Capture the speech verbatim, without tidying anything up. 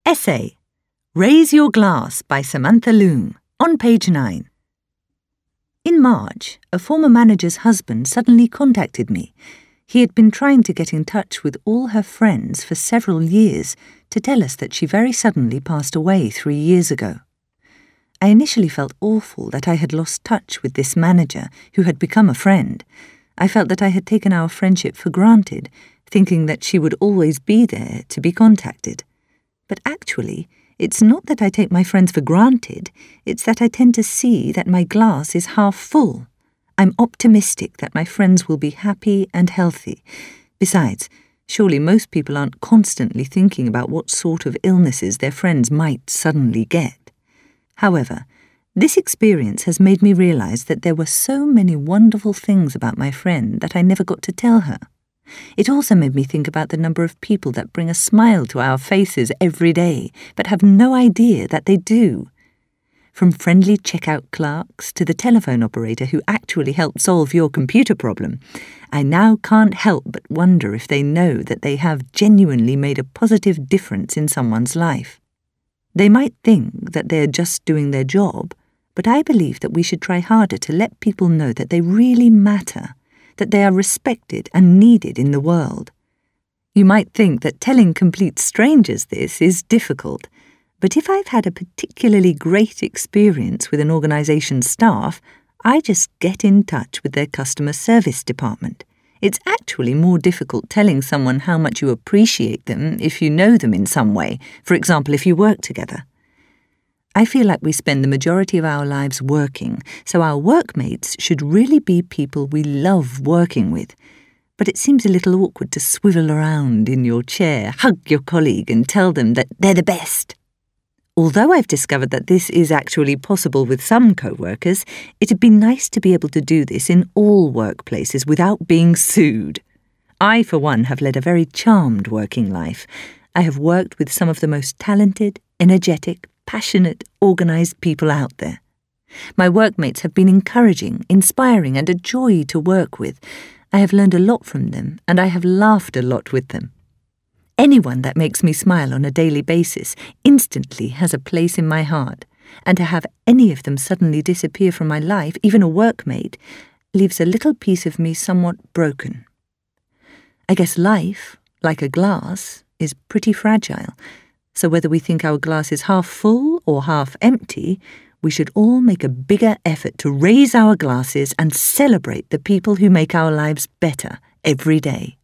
Essay, Raise Your Glass by Samantha Loong, on page nine. In March, a former manager's husband suddenly contacted me. He had been trying to get in touch with all her friends for several years to tell us that she very suddenly passed away three years ago. I initially felt awful that I had lost touch with this manager who had become a friend. I felt that I had taken our friendship for granted, thinking that she would always be there to be contacted. But actually, it's not that I take my friends for granted, it's that I tend to see that my glass is half full. I'm optimistic that my friends will be happy and healthy. Besides, surely most people aren't constantly thinking about what sort of illnesses their friends might suddenly get. However, this experience has made me realize that there were so many wonderful things about my friend that I never got to tell her. It also made me think about the number of people that bring a smile to our faces every day, but have no idea that they do. From friendly checkout clerks to the telephone operator who actually helped solve your computer problem, I now can't help but wonder if they know that they have genuinely made a positive difference in someone's life. They might think that they're just doing their job, but I believe that we should try harder to let people know that they really matter, that they are respected and needed in the world. You might think that telling complete strangers this is difficult, but if I've had a particularly great experience with an organisation's staff, I just get in touch with their customer service department. It's actually more difficult telling someone how much you appreciate them if you know them in some way, for example, if you work together. I feel like we spend the majority of our lives working, so our workmates should really be people we love working with. But it seems a little awkward to swivel around in your chair, hug your colleague and tell them that they're the best. Although I've discovered that this is actually possible with some co-workers, it'd be nice to be able to do this in all workplaces without being sued. I, for one, have led a very charmed working life. I have worked with some of the most talented, energetic, passionate, organised people out there. My workmates have been encouraging, inspiring and a joy to work with. I have learned a lot from them and I have laughed a lot with them. Anyone that makes me smile on a daily basis instantly has a place in my heart, and to have any of them suddenly disappear from my life, even a workmate, leaves a little piece of me somewhat broken. I guess life, like a glass, is pretty fragile, so whether we think our glass is half full or half empty, we should all make a bigger effort to raise our glasses and celebrate the people who make our lives better every day.